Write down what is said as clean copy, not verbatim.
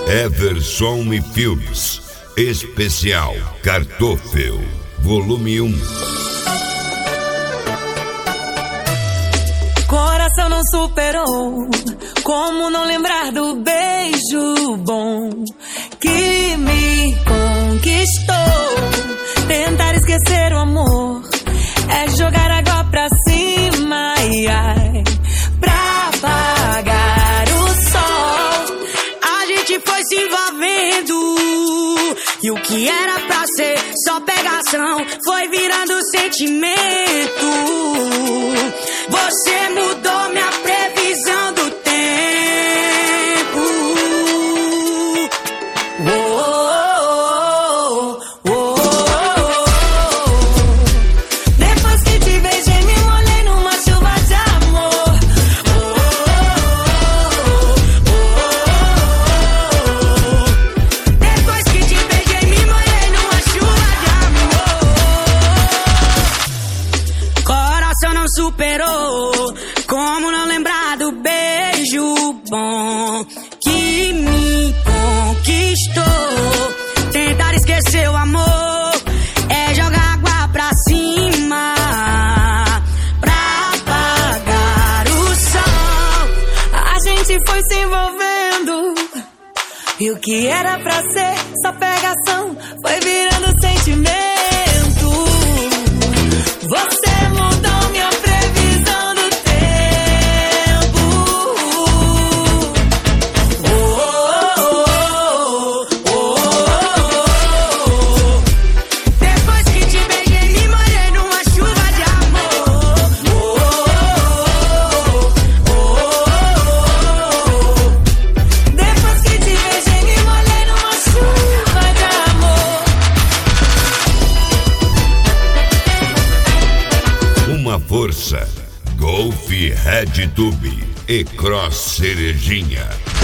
Everson e Filmes, especial Kartoffel, volume 1. Coração não superou, como não lembrar do beijo bom que me conquistou. Tentar esquecer o amor é jogar água pra cima, ai, ai, pra apagar o sol. A gente foi se envolvendo e o que era pra ser só pegação foi virando sentimento. Você mudou minha previsão do tempo. Depois que te beijei, me molhei numa chuva de amor. Depois que te beijei, me molhei numa chuva de amor. Coração não superou, como não lembrar do beijo bom que me conquistou. Tentar esquecer o amor é jogar água pra cima, pra apagar o sol. A gente foi se envolvendo e o que era pra ser só pegação foi virando sentimento. Você mudou minha previsão do tempo. Depois que te beijei, me molhei numa chuva de amor. Depois que te beijei, me molhei numa chuva de amor. Uma força, Golf Red Tube e Cross Cerejinha.